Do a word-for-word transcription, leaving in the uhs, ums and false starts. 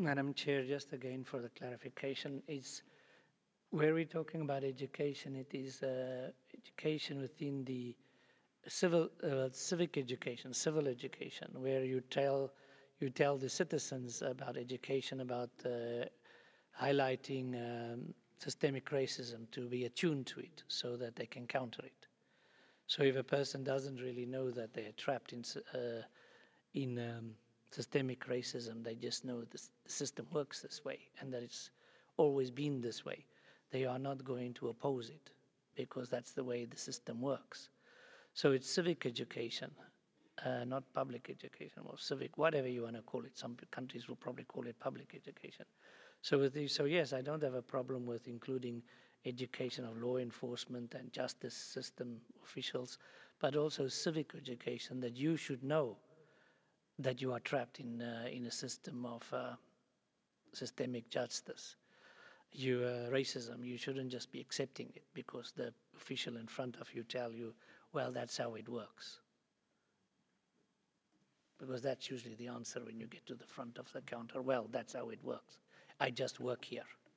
Madam Chair, just again for the clarification, is where we're talking about education, it is uh, education within the civil, uh, civic education, civil education, where you tell you tell the citizens about education, about uh, highlighting um, systemic racism to be attuned to it, so that they can counter it. So if a person doesn't really know that they're trapped in uh, in um, systemic racism, they just know this, the system works this way and that it's always been this way. They are not going to oppose it because that's the way the system works. So it's civic education, uh, not public education or civic, whatever you want to call it. Some countries will probably call it public education. So with these, so yes, I don't have a problem with including education of law enforcement and justice system officials, but also civic education that you should know that you are trapped in uh, in a system of uh, systemic justice. You uh, racism. You shouldn't just be accepting it because the official in front of you tell you, well, that's how it works. Because that's usually the answer when you get to the front of the counter. Well, that's how it works. I just work here.